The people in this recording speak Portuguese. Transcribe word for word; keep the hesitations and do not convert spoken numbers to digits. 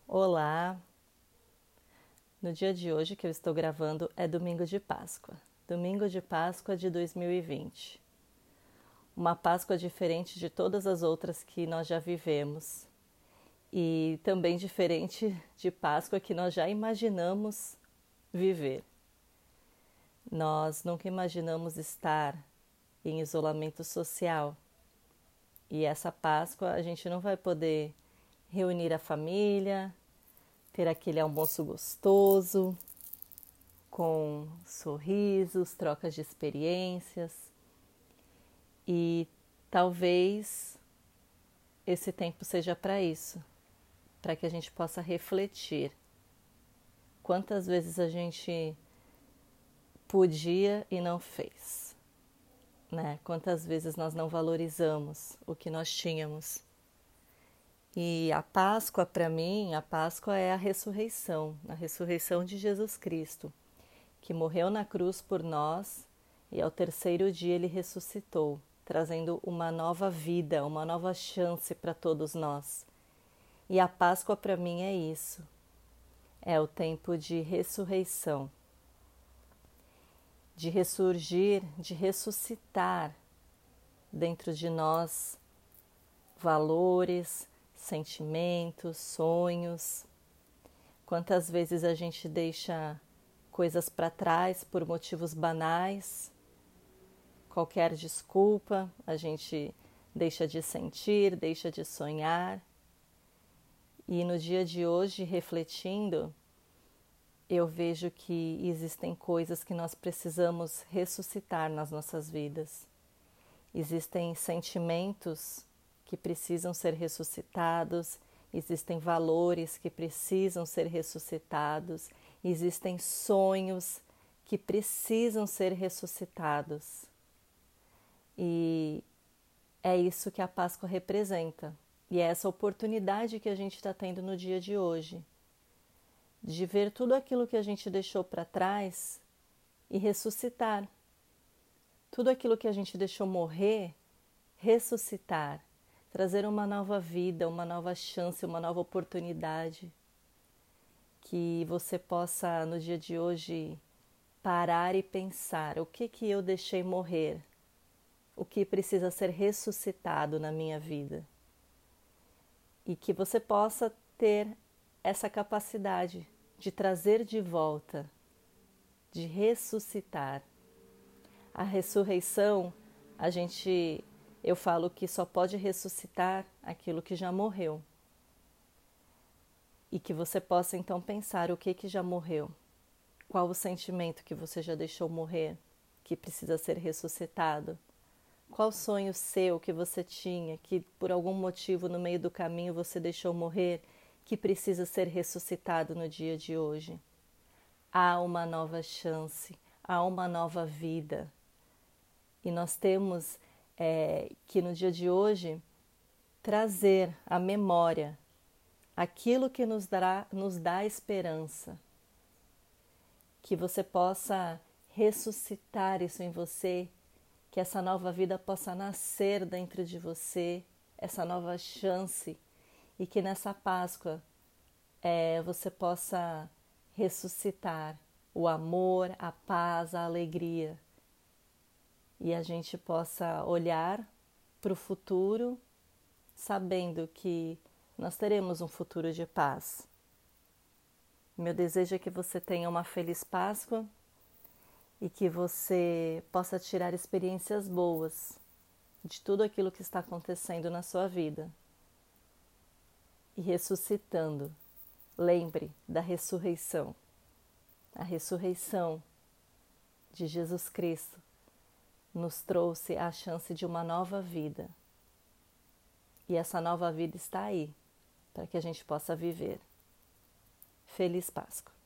Olá! No dia de hoje que eu estou gravando é domingo de Páscoa. Domingo de Páscoa de dois mil e vinte. Uma Páscoa diferente de todas as outras que nós já vivemos. E também diferente de Páscoa que nós já imaginamos viver. Nós nunca imaginamos estar em isolamento social. E essa Páscoa a gente não vai poder reunir a família, ter aquele almoço gostoso, com sorrisos, trocas de experiências. E talvez esse tempo seja para isso, para que a gente possa refletir. Quantas vezes a gente podia e não fez, né? Quantas vezes nós não valorizamos o que nós tínhamos. E a Páscoa, para mim, a Páscoa é a ressurreição, a ressurreição de Jesus Cristo, que morreu na cruz por nós e ao terceiro dia ele ressuscitou, trazendo uma nova vida, uma nova chance para todos nós. E a Páscoa para mim é isso, é o tempo de ressurreição, de ressurgir, de ressuscitar dentro de nós valores, sentimentos, sonhos. Quantas vezes a gente deixa coisas para trás por motivos banais, qualquer desculpa, a gente deixa de sentir, deixa de sonhar. E no dia de hoje, refletindo, eu vejo que existem coisas que nós precisamos ressuscitar nas nossas vidas. Existem sentimentos que precisam ser ressuscitados, existem valores que precisam ser ressuscitados, existem sonhos que precisam ser ressuscitados. E é isso que a Páscoa representa. E é essa oportunidade que a gente está tendo no dia de hoje, de ver tudo aquilo que a gente deixou para trás e ressuscitar. Tudo aquilo que a gente deixou morrer, ressuscitar. Trazer uma nova vida, uma nova chance, uma nova oportunidade. Que você possa, no dia de hoje, parar e pensar: o que que eu deixei morrer? O que precisa ser ressuscitado na minha vida? E que você possa ter essa capacidade de trazer de volta, de ressuscitar. A ressurreição, a gente... Eu falo que só pode ressuscitar aquilo que já morreu. E que você possa então pensar o que que já morreu. Qual o sentimento que você já deixou morrer, que precisa ser ressuscitado? Qual sonho seu que você tinha, que por algum motivo no meio do caminho você deixou morrer, que precisa ser ressuscitado no dia de hoje? Há uma nova chance, há uma nova vida. E nós temos... É, que no dia de hoje trazer à memória aquilo que nos dará, nos dá esperança, que você possa ressuscitar isso em você, que essa nova vida possa nascer dentro de você, essa nova chance, e que nessa Páscoa é, você possa ressuscitar o amor, a paz, a alegria. E a gente possa olhar para o futuro sabendo que nós teremos um futuro de paz. Meu desejo é que você tenha uma feliz Páscoa e que você possa tirar experiências boas de tudo aquilo que está acontecendo na sua vida. E ressuscitando, lembre da ressurreição. A ressurreição de Jesus Cristo nos trouxe a chance de uma nova vida. E essa nova vida está aí, para que a gente possa viver. Feliz Páscoa!